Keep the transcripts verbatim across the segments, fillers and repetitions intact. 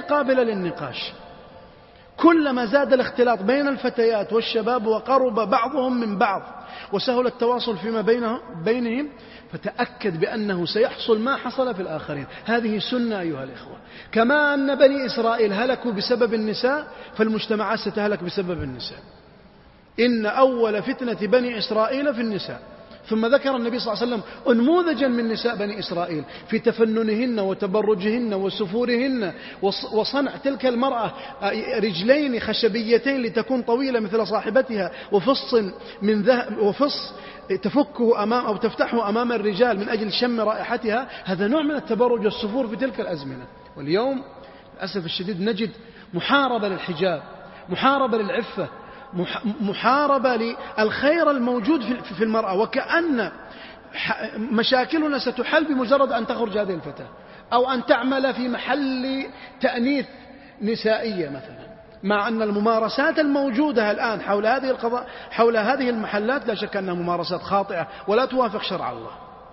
قابلة للنقاش. كلما زاد الاختلاط بين الفتيات والشباب وقرب بعضهم من بعض وسهل التواصل فيما بينهم، فتأكد بأنه سيحصل ما حصل في الآخرين. هذه سنة أيها الإخوة. كما أن بني إسرائيل هلكوا بسبب النساء، فالمجتمعات ستهلك بسبب النساء. إن أول فتنة بني إسرائيل في النساء. ثم ذكر النبي صلى الله عليه وسلم أنموذجا من نساء بني إسرائيل في تفننهن وتبرجهن وسفورهن وصنع تلك المرأة رجلين خشبيتين لتكون طويلة مثل صاحبتها وفص من ذهب وفص تفكه أمام أو تفتحه أمام الرجال من أجل شم رائحتها. هذا نوع من التبرج والسفور في تلك الأزمنة. واليوم للأسف الشديد نجد محاربة للحجاب، محاربة للعفة، محاربة للخير الموجود في المرأة، وكأن مشاكلنا ستحل بمجرد أن تخرج هذه الفتاة أو أن تعمل في محل تأنيث نسائية مثلا، مع أن الممارسات الموجودة الآن حول هذه القضاء حول هذه المحلات لا شك أنها ممارسات خاطئة ولا توافق شرع الله.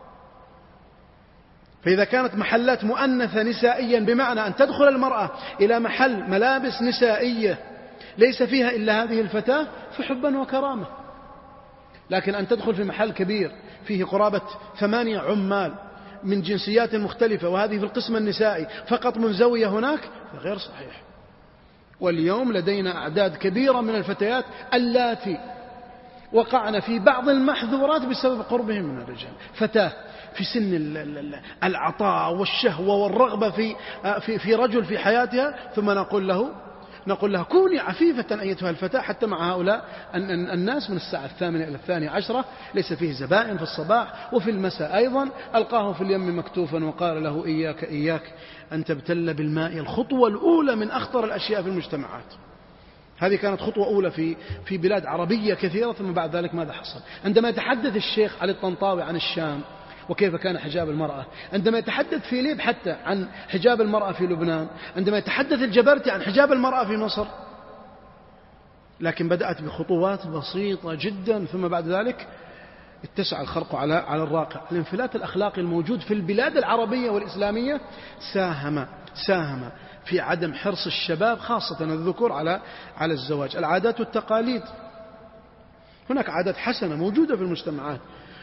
فإذا كانت محلات مؤنثة نسائيا بمعنى أن تدخل المرأة إلى محل ملابس نسائية ليس فيها إلا هذه الفتاة فحبا وكرامة، لكن أن تدخل في محل كبير فيه قرابة ثمانية عمال من جنسيات مختلفة وهذه في القسم النسائي فقط منزوية هناك غير صحيح. واليوم لدينا أعداد كبيرة من الفتيات اللاتي وقعنا في بعض المحظورات بسبب قربهم من الرجال. فتاة في سن العطاء والشهوة والرغبة في في في رجل في حياتها، ثم نقول له نقول لها كوني عفيفة أيتها الفتاة حتى مع هؤلاء الناس من الساعة الثامنة إلى الثانية عشرة ليس فيه زبائن في الصباح وفي المساء أيضا. ألقاه في اليم مكتوفا وقال له إياك إياك أن تبتل بالماء. الخطوة الأولى من أخطر الأشياء في المجتمعات. هذه كانت خطوة أولى في في بلاد عربية كثيرة. ثم بعد ذلك ماذا حصل؟ عندما يتحدث الشيخ علي الطنطاوي عن الشام وكيف كان حجاب المرأة، عندما يتحدث فيليب حتى عن حجاب المرأة في لبنان، عندما يتحدث الجبرتي عن حجاب المرأة في مصر، لكن بدأت بخطوات بسيطة جدا ثم بعد ذلك اتسع الخرق على على الراقع. الانفلات الأخلاقي الموجود في البلاد العربية والإسلامية ساهم ساهم في عدم حرص الشباب خاصة الذكور على على الزواج. العادات والتقاليد، هناك عادات حسنة موجودة في المجتمعات،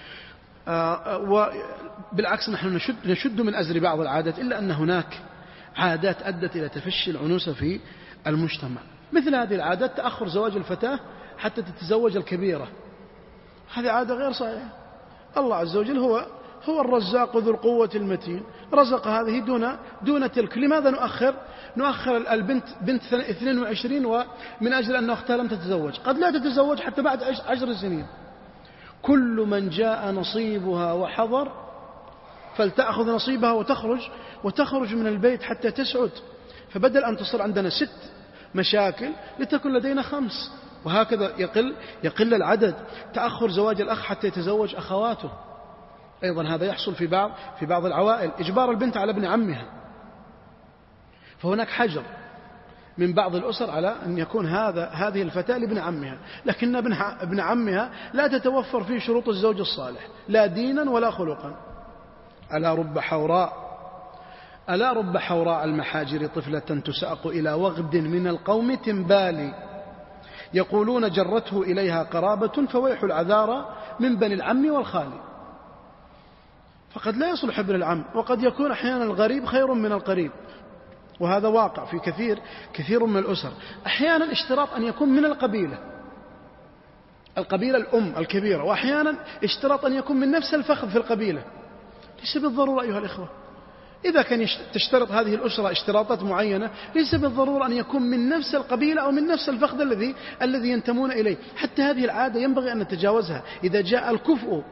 آه وبالعكس نحن نشد, نشد من أزر بعض العادات، إلا أن هناك عادات أدت إلى تفشي العنوسة في المجتمع. مثل هذه العادات تأخر زواج الفتاة حتى تتزوج الكبيرة، هذه عادة غير صحيحة. الله عز وجل هو هو الرزاق ذو القوة المتين، رزق هذه دون دون تلك. لماذا نؤخر نؤخر البنت بنت اثنين وعشرين ومن أجل أن أختها لم تتزوج؟ قد لا تتزوج حتى بعد عشر سنين. كل من جاء نصيبها وحضر فلتأخذ نصيبها وتخرج وتخرج من البيت حتى تسعد. فبدل أن تصير عندنا ست مشاكل لتكن لدينا خمس، وهكذا يقل يقل العدد. تأخر زواج الأخ حتى يتزوج أخواته، أيضا هذا يحصل في بعض في بعض العوائل. إجبار البنت على ابن عمها، فهناك حجر من بعض الأسر على أن يكون هذا هذه الفتاة لابن عمها، لكن ابن ابن عمها لا تتوفر فيه شروط الزوج الصالح لا دينا ولا خلقا. ألا رب حوراء ألا رب حوراء المحاجر طفلة تساق إلى وغد من القوم تنبالي، يقولون جرته إليها قرابة فويح العذارى من بني العم والخالي. فقد لا يصلح ابن العم، وقد يكون أحيانا الغريب خير من القريب، وهذا واقع في كثير كثير من الأسر. أحيانا اشتراط أن يكون من القبيلة القبيلة الأم الكبيرة، وأحيانا اشتراط أن يكون من نفس الفخذ في القبيلة. ليس بالضرورة أيها الإخوة. إذا كان تشترط هذه الأسرة اشتراطات معينة ليس بالضرورة أن يكون من نفس القبيلة أو من نفس الفخذ الذي الذي ينتمون إليه. حتى هذه العادة ينبغي أن نتجاوزها. إذا جاء الكفء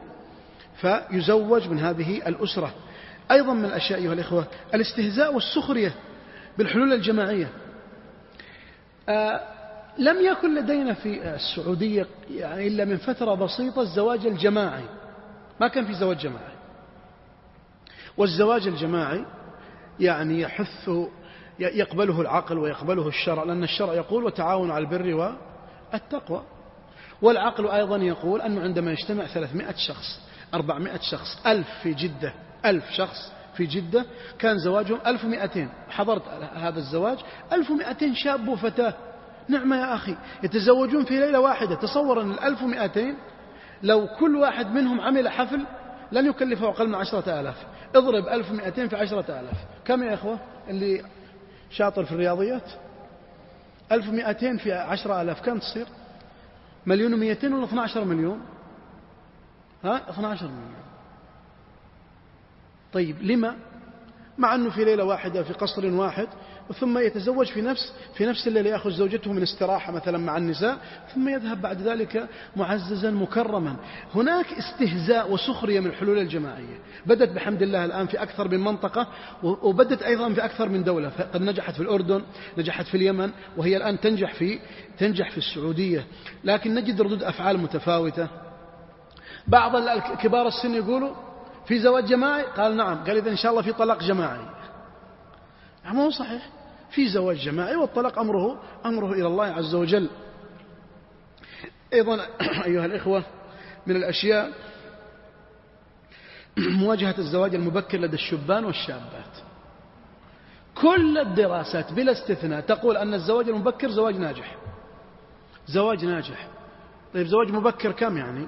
فيزوج من هذه الأسرة. أيضا من الأشياء أيها الإخوة الاستهزاء والسخرية بالحلول الجماعية. آه لم يكن لدينا في السعودية يعني إلا من فترة بسيطة الزواج الجماعي، ما كان في زواج جماعي. والزواج الجماعي يعني يحث يقبله العقل ويقبله الشرع، لأن الشرع يقول وتعاونوا على البر والتقوى، والعقل أيضا يقول أنه عندما يجتمع ثلاثمائة شخص أربعمائة شخص ألف في جدة ألف شخص في جدة كان زواجهم ألف ومئتين، حضرت هذا الزواج ألف ومئتين شاب وفتاة. نعمة يا أخي، يتزوجون في ليلة واحدة. تصور أن الألف ومئتين لو كل واحد منهم عمل حفل لن يكلفه أقل من عشرة آلاف. اضرب ألف ومئتين في عشرة آلاف، كم يا إخوة اللي شاطر في الرياضيات؟ ألف ومئتين في عشرة آلاف كم تصير؟ مليون ومئتين ولا اثنا عشر مليون؟ ها اثنا عشر مليون. طيب لما؟ مع أنه في ليلة واحدة في قصر واحد، ثم يتزوج في نفس في نفس الليلة، يأخذ زوجته من استراحة مثلا مع النساء، ثم يذهب بعد ذلك معززا مكرما. هناك استهزاء وسخرية من الحلول الجماعية بدت بحمد الله الآن في أكثر من منطقة، وبدت أيضا في أكثر من دولة. قد نجحت في الأردن، نجحت في اليمن، وهي الآن تنجح في تنجح في السعودية. لكن نجد ردود أفعال متفاوتة. بعض كبار السن يقولوا في زواج جماعي، قال نعم، قال إذا إن شاء الله في طلاق جماعي. ما هو صحيح، في زواج جماعي والطلاق أمره أمره إلى الله عز وجل. أيضا أيها الإخوة من الأشياء مواجهة الزواج المبكر لدى الشبان والشابات. كل الدراسات بلا استثناء تقول أن الزواج المبكر زواج ناجح، زواج ناجح. طيب زواج مبكر كم يعني؟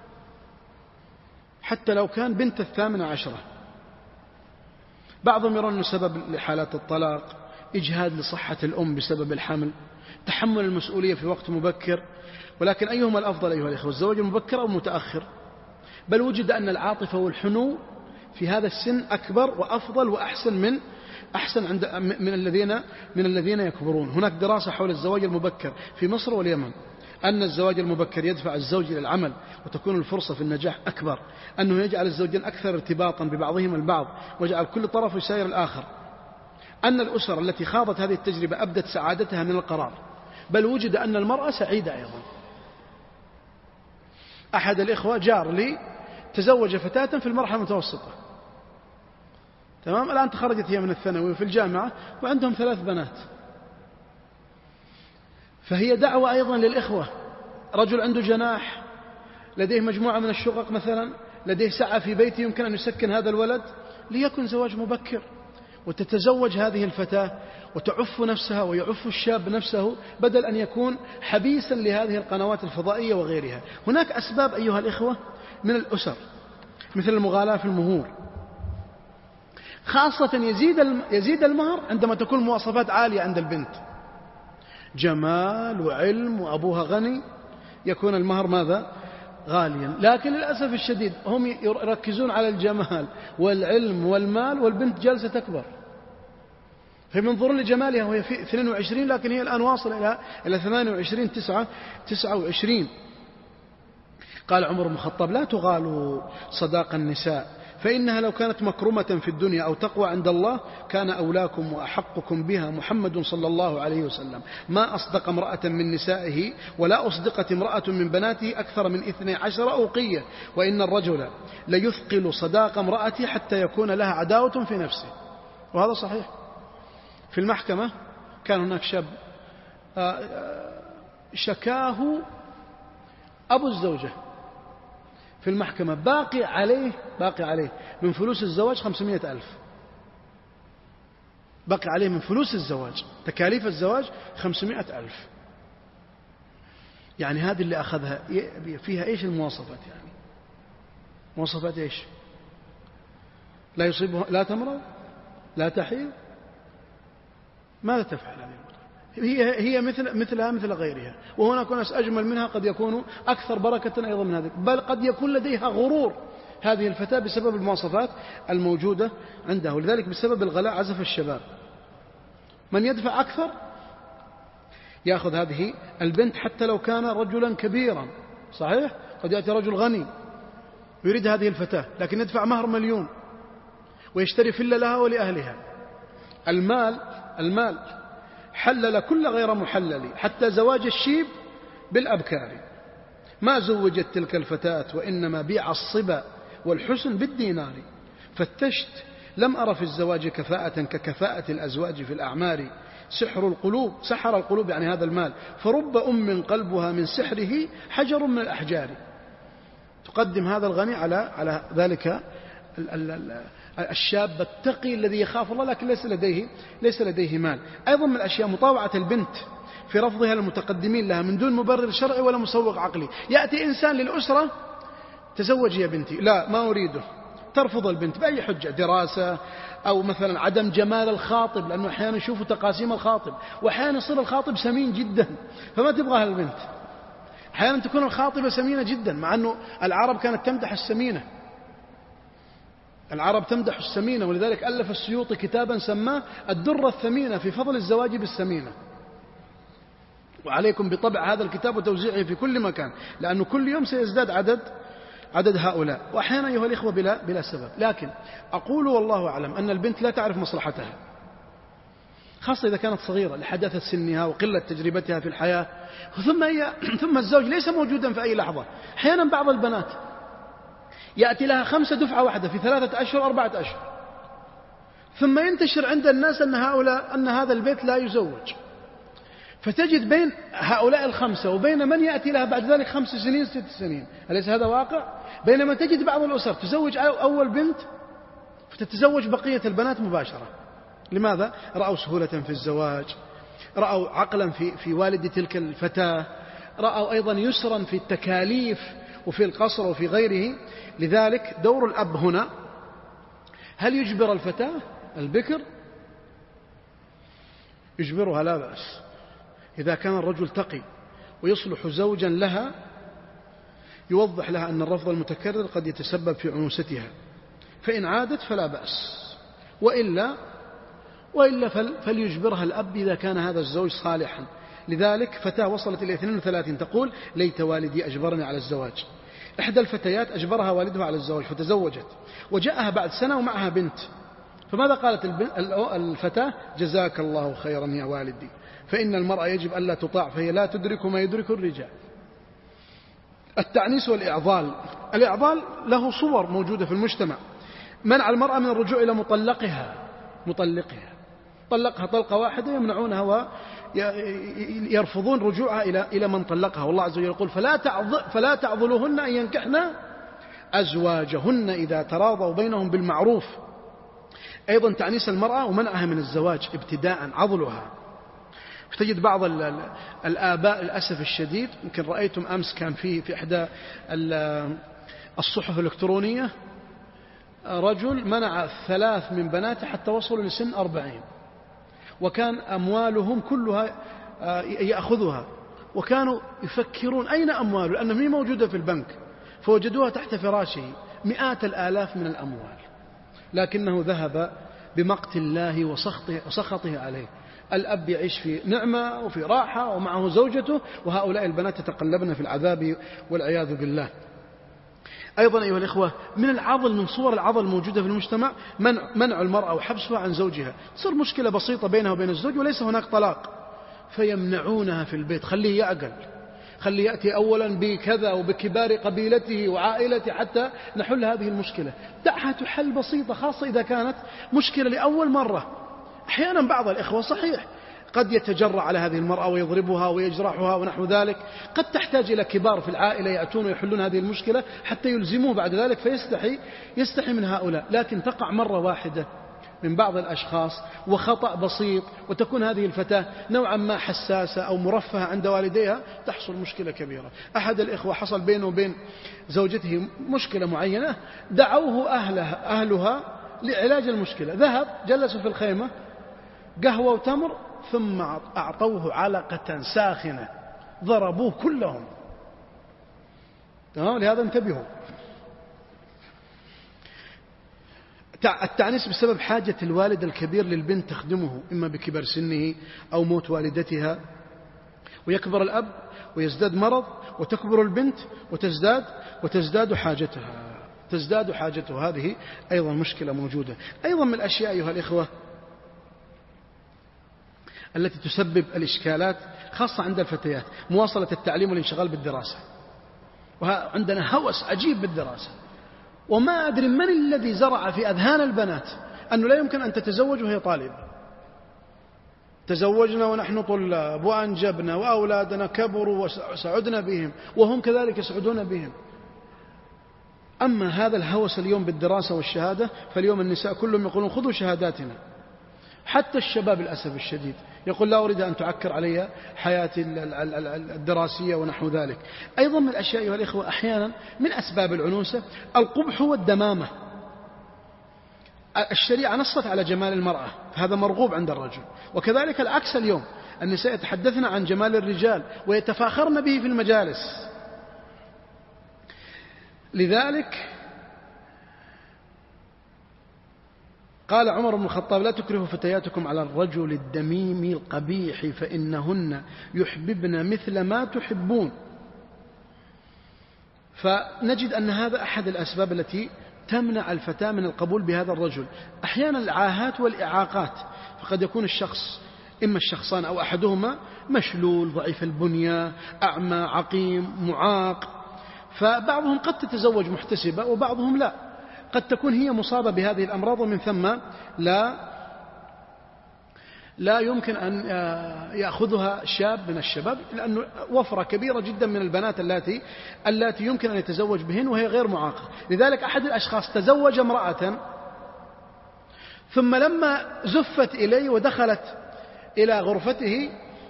حتى لو كان بنت الثامنة عشرة. بعضهم يرون أنه سبب لحالات الطلاق إجهاد لصحة الأم بسبب الحمل، تحمل المسؤولية في وقت مبكر. ولكن أيهما الأفضل أيها الإخوة، الزواج المبكر أو المتأخر؟ بل وجد أن العاطفة والحنو في هذا السن أكبر وأفضل وأحسن من أحسن عند من الذين من الذين يكبرون. هناك دراسة حول الزواج المبكر في مصر واليمن، أن الزواج المبكر يدفع الزوج إلى العمل وتكون الفرصة في النجاح أكبر، أنه يجعل الزوجين أكثر ارتباطا ببعضهم البعض ويجعل كل طرف يساير الآخر، أن الأسر التي خاضت هذه التجربة أبدت سعادتها من القرار، بل وجد أن المرأة سعيدة أيضا. أحد الإخوة جار لي تزوج فتاة في المرحلة المتوسطة، تمام، الآن تخرجت هي من الثانوي وفي الجامعة وعندهم ثلاث بنات. فهي دعوة أيضا للإخوة، رجل عنده جناح، لديه مجموعة من الشقق مثلا، لديه سعة في بيته يمكن أن يسكن هذا الولد، ليكن زواج مبكر وتتزوج هذه الفتاة وتعف نفسها ويعف الشاب نفسه، بدل أن يكون حبيسا لهذه القنوات الفضائية وغيرها. هناك أسباب أيها الإخوة من الأسر، مثل المغالاة في المهور، خاصة يزيد يزيد المهر عندما تكون مواصفات عالية عند البنت، جمال وعلم وأبوها غني، يكون المهر ماذا؟ غاليا. لكن للأسف الشديد هم يركزون على الجمال والعلم والمال، والبنت جالسة تكبر، فينظرون لجمالها وهي في اثنين وعشرين، لكن هي الآن واصلة إلى إلى ثمانية وعشرين تسعة تسعة وعشرين. قال عمر بن الخطاب: لا تغالوا صداق النساء، فإنها لو كانت مكرمة في الدنيا أو تقوى عند الله كان أولاكم وأحقكم بها محمد صلى الله عليه وسلم. ما أصدق امرأة من نسائه ولا أصدقت امرأة من بناته أكثر من اثني عشر أوقية، وإن الرجل ليثقل صداق امرأته حتى يكون لها عداوة في نفسه. وهذا صحيح. في المحكمة كان هناك شاب شكاه أبو الزوجة في المحكمة، باقي عليه باقي عليه من فلوس الزواج خمسمائة ألف، باقي عليه من فلوس الزواج، تكاليف الزواج خمسمائة ألف. يعني هذه اللي أخذها فيها إيش المواصفات؟ يعني مواصفات إيش؟ لا يصيبها، لا تمرض، لا تحيض، ماذا تفعل هذه المرأة؟ هي هي مثل مثلها مثل غيرها، وهناك ناس أجمل منها قد يكونوا أكثر بركة أيضا من هذه، بل قد يكون لديها غرور هذه الفتاة بسبب المواصفات الموجودة عندها. ولذلك بسبب الغلاء عزف الشباب، من يدفع أكثر يأخذ هذه البنت حتى لو كان رجلا كبيرا. صحيح، قد يأتي رجل غني ويريد هذه الفتاة لكن يدفع مهر مليون ويشتري فيلا لها ولأهلها. المال المال حلل كل غير محلل، حتى زواج الشيب بالأبكار. ما زوجت تلك الفتاة وإنما بيع الصبا والحسن بالدينار. فتشت لم أرى في الزواج كفاءة ككفاءة الأزواج في الأعمار. سحر القلوب، سحر القلوب يعني هذا المال، فرب أم قلبها من سحره حجر من الأحجار. تقدم هذا الغني على على ذلك الشاب التقي الذي يخاف الله لكن ليس لديه ليس لديه مال. أيضا من الأشياء مطاوعة البنت في رفضها للمتقدمين لها من دون مبرر شرعي ولا مسوغ عقلي. يأتي إنسان للأسرة: تزوجي يا بنتي. لا، ما أريده. ترفض البنت بأي حجة، دراسة أو مثلا عدم جمال الخاطب، لأنه أحيانا يشوفوا تقاسيم الخاطب، وأحيانا يصير الخاطب سمين جدا فما تبغاها البنت. أحيانا تكون الخاطبة سمينة جدا، مع أنه العرب كانت تمدح السمينة، العرب تمدح السمينة، ولذلك ألف السيوطي كتابا سماه الدرة الثمينة في فضل الزواج بالسمينة. وعليكم بطبع هذا الكتاب وتوزيعه في كل مكان، لأنه كل يوم سيزداد عدد عدد هؤلاء، وأحيانا أيها الإخوة بلا, بلا سبب. لكن أقول والله أعلم أن البنت لا تعرف مصلحتها، خاصة إذا كانت صغيرة لحداثة سنها وقلة تجربتها في الحياة. ثم, هي ثم الزوج ليس موجودا في أي لحظة. أحيانا بعض البنات يأتي لها خمسة دفعة واحدة في ثلاثة أشهر أربعة أشهر، ثم ينتشر عند الناس أن هؤلاء أن هذا البيت لا يزوج، فتجد بين هؤلاء الخمسة وبين من يأتي لها بعد ذلك خمس سنين ست سنين. أليس هذا واقع؟ بينما تجد بعض الأسر تزوج أول بنت فتتزوج بقية البنات مباشرة. لماذا؟ رأوا سهولة في الزواج، رأوا عقلا في, في والد تلك الفتاة، رأوا أيضا يسرا في التكاليف وفي القصر وفي غيره. لذلك دور الأب هنا: هل يجبر الفتاة البكر؟ يجبرها لا بأس إذا كان الرجل تقي ويصلح زوجا لها، يوضح لها أن الرفض المتكرر قد يتسبب في عنوستها، فإن عادت فلا بأس، وإلا وإلا فليجبرها الأب إذا كان هذا الزوج صالحا. لذلك فتاة وصلت إلى اثنين وثلاثين تقول: ليت والدي أجبرني على الزواج. إحدى الفتيات أجبرها والدها على الزواج فتزوجت، وجاءها بعد سنة ومعها بنت، فماذا قالت الفتاة؟ جزاك الله خيرا يا والدي، فإن المرأة يجب ألا تطاع فهي لا تدرك ما يدرك الرجال. التعنيس والإعضال. الإعضال له صور موجودة في المجتمع: منع المرأة من الرجوع إلى مطلقها مطلقها طلقها طلقة واحدة يمنعونها ويرفضون رجوعها إلى إلى من طلقها. والله عز وجل يقول: فلا تعض فلا تعضلوهن أن ينكحن أزواجهن إذا تراضوا بينهم بالمعروف. أيضا تعنيس المرأة ومنعها من الزواج ابتداء، عضلها. فتجد بعض الآباء للأسف الشديد، يمكن رأيتم أمس كان في في إحدى الصحف الإلكترونية رجل منع ثلاث من بناته حتى وصلوا لسن أربعين، وكان أموالهم كلها يأخذها، وكانوا يفكرون أين أمواله لأنها هي موجودة في البنك، فوجدوها تحت فراشه مئات الآلاف من الأموال، لكنه ذهب بمقت الله وسخطه عليه. الأب يعيش في نعمة وفي راحة ومعه زوجته، وهؤلاء البنات يتقلبن في العذاب والعياذ بالله. أيضا أيها الإخوة من العضل، من صور العضل الموجودة في المجتمع منع, منع المرأة وحبسها عن زوجها. تصير مشكلة بسيطة بينها وبين الزوج وليس هناك طلاق، فيمنعونها في البيت: خليه يعقل، خليه يأتي أولا بكذا وبكبار قبيلته وعائلته حتى نحل هذه المشكلة. دعها تحل بسيطة، خاصة إذا كانت مشكلة لأول مرة. أحيانا بعض الإخوة صحيح قد يتجرأ على هذه المرأة ويضربها ويجرحها ونحو ذلك، قد تحتاج إلى كبار في العائلة يأتون ويحلون هذه المشكلة حتى يلزموه بعد ذلك، فيستحي يستحي من هؤلاء. لكن تقع مرة واحدة من بعض الأشخاص وخطأ بسيط، وتكون هذه الفتاة نوعا ما حساسة أو مرفهة عند والديها، تحصل مشكلة كبيرة. أحد الإخوة حصل بينه وبين زوجته مشكلة معينة، دعوه أهلها أهلها لعلاج المشكلة، ذهب جلسوا في الخيمة قهوة وتمر، ثم أعطوه علقة ساخنة ضربوه كلهم. تمام؟ لهذا انتبهوا. التعنيس بسبب حاجة الوالد الكبير للبنت تخدمه، إما بكبر سنه أو موت والدتها، ويكبر الأب ويزداد مرض، وتكبر البنت وتزداد وتزداد حاجتها تزداد حاجته. هذه أيضا مشكلة موجودة. أيضا من الأشياء أيها الإخوة التي تسبب الإشكالات خاصة عند الفتيات: مواصلة التعليم والانشغال بالدراسة. وعندنا هوس عجيب بالدراسة، وما أدري من الذي زرع في أذهان البنات أنه لا يمكن أن تتزوج وهي طالبة. تزوجنا ونحن طلاب، وأنجبنا، وأولادنا كبروا وسعدنا بهم، وهم كذلك يسعدون بهم. أما هذا الهوس اليوم بالدراسة والشهادة، فاليوم النساء كلهم يقولون خذوا شهاداتنا. حتى الشباب للأسف الشديد يقول لا أريد أن تعكر علي حياتي الدراسية ونحو ذلك. أيضا من الأشياء أيها الإخوة أحيانا من أسباب العنوسة القبح والدمامة. الشريعة نصت على جمال المرأة، هذا مرغوب عند الرجل، وكذلك العكس اليوم، النساء يتحدثن عن جمال الرجال ويتفاخرن به في المجالس. لذلك قال عمر بن الخطاب لا تكرهوا فتياتكم على الرجل الدميم القبيح فإنهن يحببن مثل ما تحبون. فنجد أن هذا أحد الأسباب التي تمنع الفتاة من القبول بهذا الرجل. أحيانا العاهات والإعاقات، فقد يكون الشخص إما الشخصان أو أحدهما مشلول ضعيف البنية أعمى عقيم معاق، فبعضهم قد تتزوج محتسبة وبعضهم لا، قد تكون هي مصابة بهذه الأمراض ومن ثم لا لا يمكن أن يأخذها شاب من الشباب، لأنه وفرة كبيرة جدا من البنات التي التي يمكن أن يتزوج بهن وهي غير معاقة. لذلك أحد الأشخاص تزوج امرأة ثم لما زفت إليه ودخلت إلى غرفته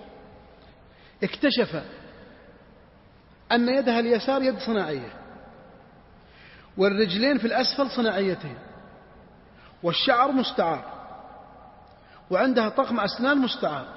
اكتشف أن يدها اليسار يد صناعية والرجلين في الأسفل صناعيتين والشعر مستعار وعندها طقم أسنان مستعار.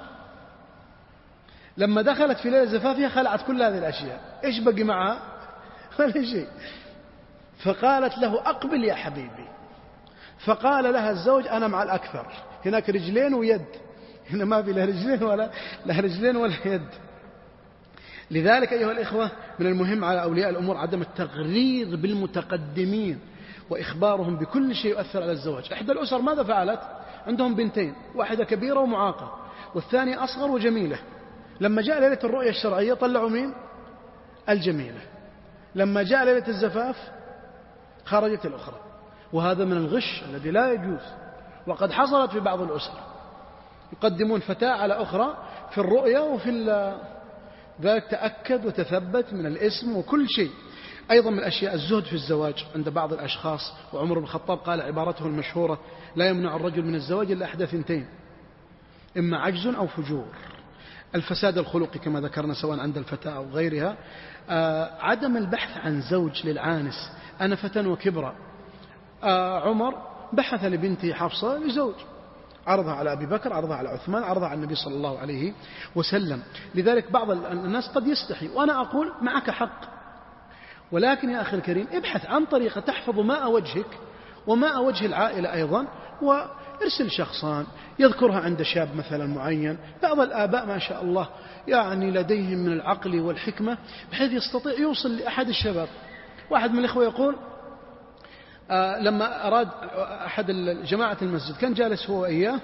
لما دخلت في ليلة زفافها خلعت كل هذه الأشياء، إيش بقي معها؟ ولا شيء. فقالت له أقبل يا حبيبي، فقال لها الزوج أنا مع الأكثر، هناك رجلين ويد، هنا ما في لا رجلين ولا لا رجلين ولا يد. لذلك أيها الإخوة من المهم على أولياء الأمور عدم التغرير بالمتقدمين وإخبارهم بكل شيء يؤثر على الزواج. إحدى الأسر ماذا فعلت؟ عندهم بنتين، واحدة كبيرة ومعاقة والثانية أصغر وجميلة. لما جاء ليلة الرؤية الشرعية طلعوا مين؟ الجميلة. لما جاء ليلة الزفاف خرجت الأخرى، وهذا من الغش الذي لا يجوز، وقد حصلت في بعض الأسر يقدمون فتاة على أخرى في الرؤية وفي ذلك تأكد وتثبت من الاسم وكل شيء. أيضا من الأشياء الزهد في الزواج عند بعض الأشخاص، وعمر بن الخطاب قال عبارته المشهورة لا يمنع الرجل من الزواج إلا إحدى ثنتين، إما عجز أو فجور. الفساد الخلقي كما ذكرنا سواء عند الفتاة أو غيرها، آه عدم البحث عن زوج للعانس. أنا فتى وكبرى، آه عمر بحث لبنته حفصة لزوج، عرضها على أبي بكر، عرضها على عثمان، عرضها على النبي صلى الله عليه وسلم. لذلك بعض الناس قد يستحي، وأنا أقول معك حق، ولكن يا أخي الكريم ابحث عن طريقة تحفظ ماء وجهك وماء وجه العائلة أيضا، وارسل شخصان يذكرها عند شاب مثلا معين. بعض الآباء ما شاء الله يعني لديهم من العقل والحكمة بحيث يستطيع يوصل لأحد الشباب. واحد من الإخوة يقول آه لما أراد أحد جماعة المسجد كان جالس هو وإياه،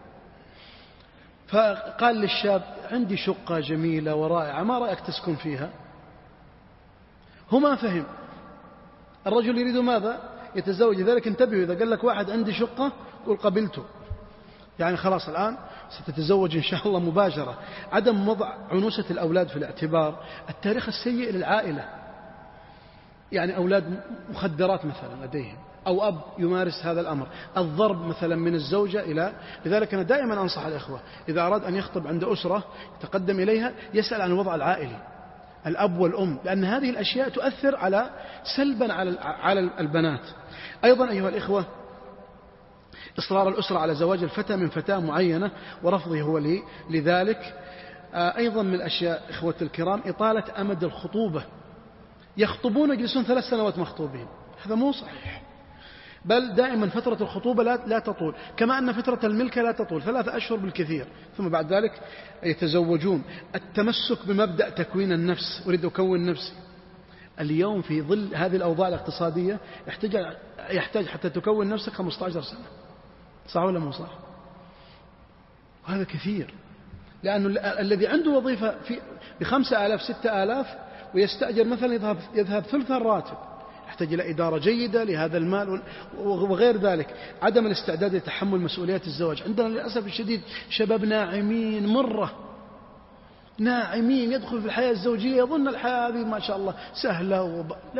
فقال للشاب عندي شقة جميلة ورائعة ما رأيك تسكن فيها؟ هو ما فهم، الرجل يريد ماذا؟ يتزوج. ذلك انتبهوا، إذا قال لك واحد عندي شقة قل قبلته، يعني خلاص الآن ستتزوج إن شاء الله مباشرة. عدم وضع عنوسة الأولاد في الاعتبار، التاريخ السيء للعائلة، يعني أولاد مخدرات مثلا لديهم، أو أب يمارس هذا الأمر، الضرب مثلا من الزوجة إلى. لذلك أنا دائما أنصح الإخوة إذا أراد أن يخطب عند أسرة يتقدم إليها يسأل عن الوضع العائلي، الأب والأم، لأن هذه الأشياء تؤثر على سلبا على على البنات. أيضا أيها الإخوة إصرار الأسرة على زواج الفتى من فتاة معينة ورفضه هو لي لذلك. أيضا من الأشياء إخوة الكرام إطالة أمد الخطوبة، يخطبون يجلسون ثلاث سنوات مخطوبين، هذا مو صحيح، بل دائما فترة الخطوبة لا, لا تطول، كما أن فترة الملكة لا تطول، ثلاثة أشهر بالكثير، ثم بعد ذلك يتزوجون. التمسك بمبدأ تكوين النفس، أريد أكون نفسي. اليوم في ظل هذه الأوضاع الاقتصادية يحتاج, يحتاج حتى تكون نفسك خمسة عشر سنة، صح ولا مو صح؟ وهذا كثير، لأن الذي عنده وظيفة في بخمسة آلاف ستة آلاف ويستأجر مثلا يذهب, يذهب ثلث الراتب، يحتاج إلى إدارة جيدة لهذا المال وغير ذلك. عدم الاستعداد لتحمل مسؤوليات الزواج. عندنا للأسف الشديد شباب ناعمين مرة، ناعمين يدخل في الحياة الزوجية يظن الحياة هذه ما شاء الله سهلة وب... لا،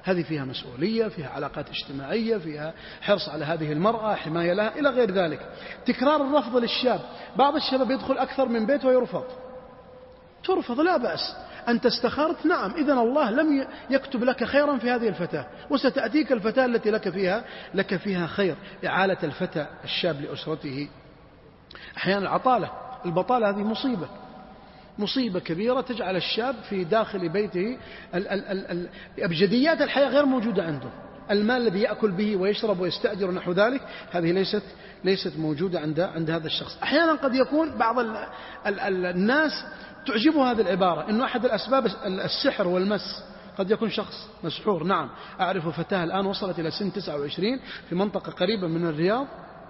هذه فيها مسؤولية، فيها علاقات اجتماعية، فيها حرص على هذه المرأة، حماية لها إلى غير ذلك. تكرار الرفض للشاب، بعض الشباب يدخل أكثر من بيت ويرفض، ترفض لا بأس، أنت استخرت، نعم، إذن الله لم يكتب لك خيرا في هذه الفتاة، وستأتيك الفتاة التي لك فيها لك فيها خير. إعالة الفتى الشاب لأسرته. أحيانا العطالة، البطالة هذه مصيبة مصيبة كبيرة تجعل الشاب في داخل بيته ال ال ال ال أبجديات الحياة غير موجودة عنده، المال الذي يأكل به ويشرب ويستأجر ونحو ذلك، هذه ليست ليست موجودة عند عند هذا الشخص. أحيانا قد يكون بعض ال ال ال الناس تعجبه هذه العبارة، إنه أحد الأسباب السحر والمس. قد يكون شخص مسحور. نعم، أعرف فتاة الآن وصلت إلى سن تسعة وعشرين في منطقة قريبة من الرياض،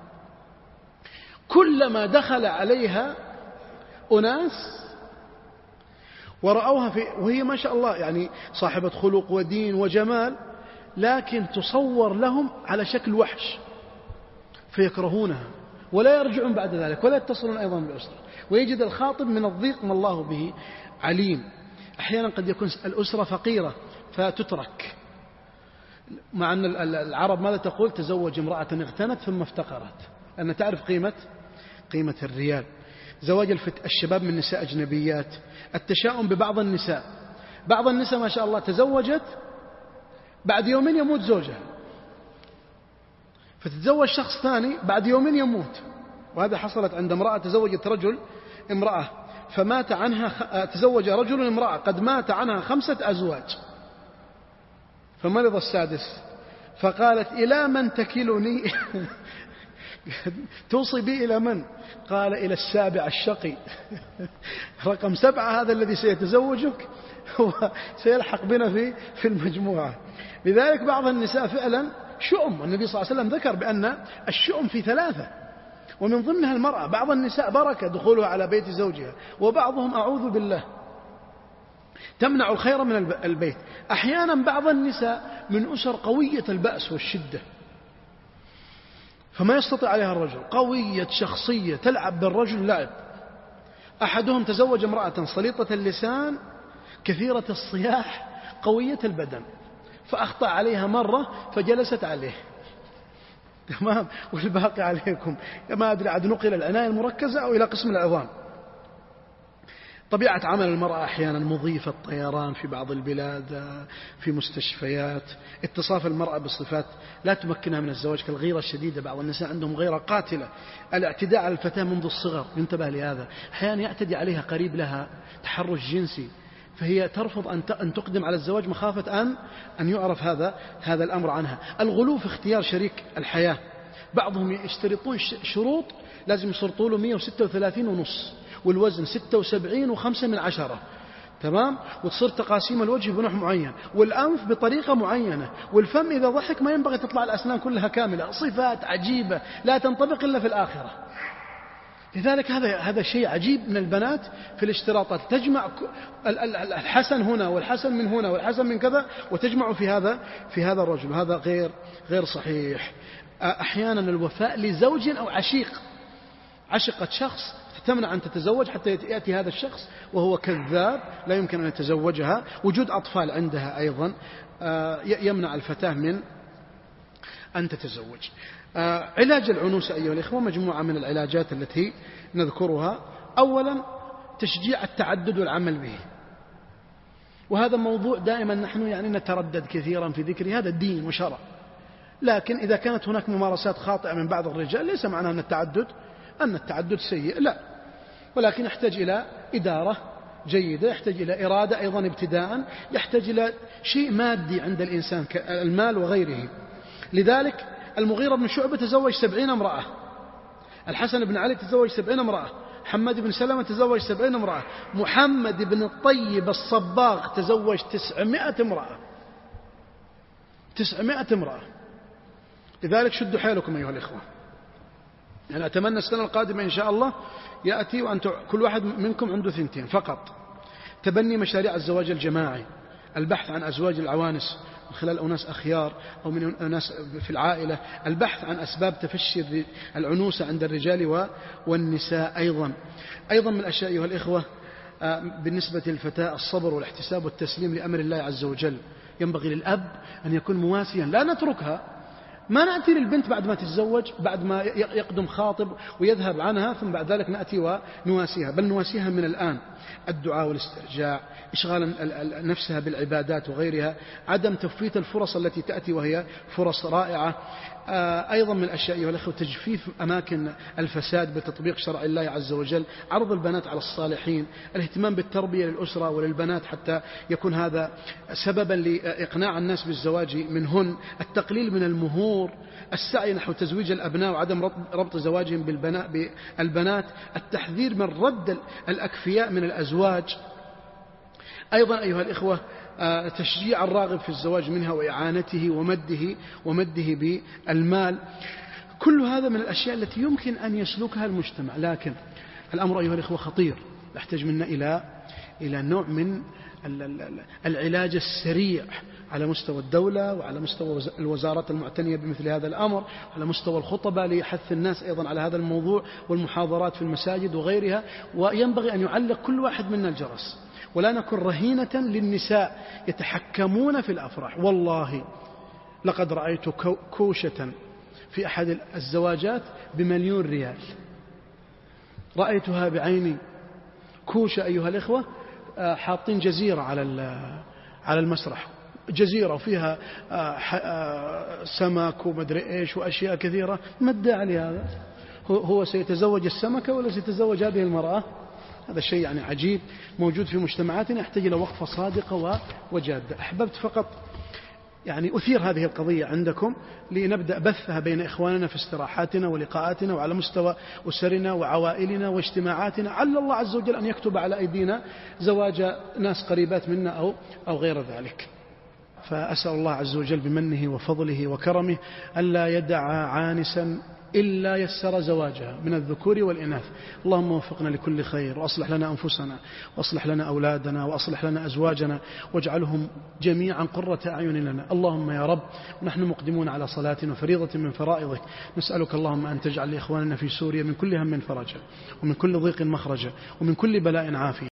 كلما دخل عليها أناس ورأوها في وهي ما شاء الله يعني صاحبة خلق ودين وجمال، لكن تصور لهم على شكل وحش فيكرهونها ولا يرجعون بعد ذلك ولا يتصلون أيضا بالأسرة، ويجد الخاطب من الضيق ما الله به عليم. أحيانا قد يكون الأسرة فقيرة فتترك، مع أن العرب ماذا تقول؟ تزوج امرأة اغتنت ثم افتقرت، لأن تعرف قيمة قيمة الريال. زواج الشباب من نساء أجنبيات، التشاؤم ببعض النساء، بعض النساء ما شاء الله تزوجت بعد يومين يموت زوجها، فتتزوج شخص ثاني بعد يومين يموت. وهذا حصلت عند امرأة تزوجت رجل امرأة فمات عنها، تزوج رجل امرأة قد مات عنها خمسة أزواج، فمرض السادس فقالت إلى من تكلني؟ توصي بي إلى من؟ قال إلى السابع الشقي. رقم سبعة هذا الذي سيتزوجك وسيلحق بنا في في المجموعة. لذلك بعض النساء فعلا شؤم، النبي صلى الله عليه وسلم ذكر بأن الشؤم في ثلاثة، ومن ضمنها المرأة. بعض النساء بركة دخولها على بيت زوجها، وبعضهم أعوذ بالله تمنع الخير من البيت. أحيانا بعض النساء من أسر قوية البأس والشدة، فما يستطيع عليها الرجل، قوية شخصية تلعب بالرجل لعب. أحدهم تزوج امرأة صليطة اللسان كثيرة الصياح قوية البدن، فأخطأ عليها مرة فجلست عليه، تمام، والباقي عليكم. ما أدري عاد نقل العناية المركزة أو إلى قسم العظام. طبيعة عمل المرأة أحيانا مضيفة طيران في بعض البلاد، في مستشفيات، اتصاف المرأة بصفات لا تمكنها من الزواج كالغيرة الشديدة. بعض النساء عندهم غيرة قاتلة، الاعتداء على الفتاة منذ الصغر، ينتبه لهذا. أحيانا يعتدي عليها قريب لها تحرش جنسي، فهي ترفض أن تقدم على الزواج مخافة أن أن يعرف هذا هذا الأمر عنها. الغلو في اختيار شريك الحياة، بعضهم يشترطون شروط لازم يصير طوله مئة وستة وثلاثين ونص، والوزن ستة وسبعين وخمسة من عشرة، تمام، وتصير تقاسيم الوجه بنوع معين، والأنف بطريقة معينة، والفم إذا ضحك ما ينبغي تطلع الأسنان كلها كاملة. صفات عجيبة لا تنطبق إلا في الآخرة. لذلك هذا هذا شيء عجيب من البنات في الاشتراطات، تجمع الحسن هنا والحسن من هنا والحسن من كذا وتجمع في هذا في هذا الرجل، هذا غير غير صحيح. أحيانا الوفاء لزوج أو عشيق، عشقت شخص تمنع أن تتزوج حتى يأتي هذا الشخص وهو كذاب لا يمكن أن يتزوجها. وجود أطفال عندها أيضا يمنع الفتاة من أن تتزوج. علاج العنوسة أيها الإخوة مجموعة من العلاجات التي نذكرها. أولا تشجيع التعدد والعمل به، وهذا موضوع دائما نحن يعني نتردد كثيرا في ذكره، هذا الدين وشرع، لكن إذا كانت هناك ممارسات خاطئة من بعض الرجال ليس معناه أن التعدد أن التعدد سيء، لا، ولكن يحتاج إلى إدارة جيدة، يحتاج إلى إرادة أيضا ابتداء، يحتاج إلى شيء مادي عند الإنسان كالمال وغيره. لذلك المغيرة بن شعبة تزوج سبعين امرأة، الحسن بن علي تزوج سبعين امرأة، محمد بن سلمة تزوج سبعين امرأة، محمد بن الطيب الصباغ تزوج تسعمائة امرأة، تسعمائة امرأة. لذلك شدوا حيلكم أيها الإخوة. يعني أتمنى السنة القادمة إن شاء الله يأتي وأنتم كل واحد منكم عنده ثنتين فقط. تبني مشاريع الزواج الجماعي، البحث عن أزواج العوانس من خلال أناس أخيار أو من أناس في العائلة، البحث عن أسباب تفشي العنوسة عند الرجال والنساء. أيضا أيضا من الأشياء أيها الإخوة بالنسبة للفتاة الصبر والاحتساب والتسليم لأمر الله عز وجل، ينبغي للأب أن يكون مواسيا، لا نتركها، ما نأتي للبنت بعد ما تتزوج بعد ما يقدم خاطب ويذهب عنها ثم بعد ذلك نأتي ونواسيها، بل نواسيها من الآن. الدعاء والاسترجاع، إشغال نفسها بالعبادات وغيرها، عدم تفويت الفرص التي تأتي وهي فرص رائعة. أيضا من الأشياء أيها الأخوة تجفيف أماكن الفساد بتطبيق شرع الله عز وجل، عرض البنات على الصالحين، الاهتمام بالتربية للأسرة وللبنات حتى يكون هذا سببا لإقناع الناس بالزواج منهن، التقليل من المهور، السعي نحو تزويج الأبناء وعدم ربط زواجهم بالبنات، التحذير من رد الأكفياء من الأزواج. أيضا أيها الإخوة تشجيع الراغب في الزواج منها وإعانته ومده ومده بالمال. كل هذا من الأشياء التي يمكن أن يسلكها المجتمع، لكن الأمر أيها الإخوة خطير، يحتاج منا إلى إلى نوع من العلاج السريع على مستوى الدولة وعلى مستوى الوزارات المعتنية بمثل هذا الأمر، على مستوى الخطبة لحث الناس أيضا على هذا الموضوع، والمحاضرات في المساجد وغيرها. وينبغي أن يعلق كل واحد منا الجرس، ولا نكن رهينة للنساء يتحكمون في الأفراح. والله لقد رأيت كوشة في أحد الزواجات بمليون ريال، رأيتها بعيني، كوشة أيها الإخوة حاطين جزيرة على على المسرح، جزيرة وفيها سمك ومدري إيش وأشياء كثيرة. ما الداعي لهذا؟ هو سيتزوج السمكة ولا سيتزوج هذه المرأة؟ هذا الشيء يعني عجيب موجود في مجتمعاتنا، يحتاج إلى وقفة صادقة وجادة. أحببت فقط يعني أثير هذه القضية عندكم لنبدأ بثها بين إخواننا في استراحاتنا ولقاءاتنا وعلى مستوى أسرنا وعوائلنا واجتماعاتنا، عل الله عز وجل أن يكتب على أيدينا زواج ناس قريبات منا أو أو غير ذلك. فأسأل الله عز وجل بمنه وفضله وكرمه ألا يدع عانسا إلا يسر زواجها من الذكور والإناث. اللهم وفقنا لكل خير، وأصلح لنا أنفسنا، وأصلح لنا أولادنا، وأصلح لنا أزواجنا، واجعلهم جميعا قرة أعين لنا. اللهم يا رب، ونحن مقدمون على صلاة وفريضة من فرائضك، نسألك اللهم أن تجعل لإخواننا في سوريا من كل هم فرجا، ومن كل ضيق مخرجا، ومن كل بلاء عافية.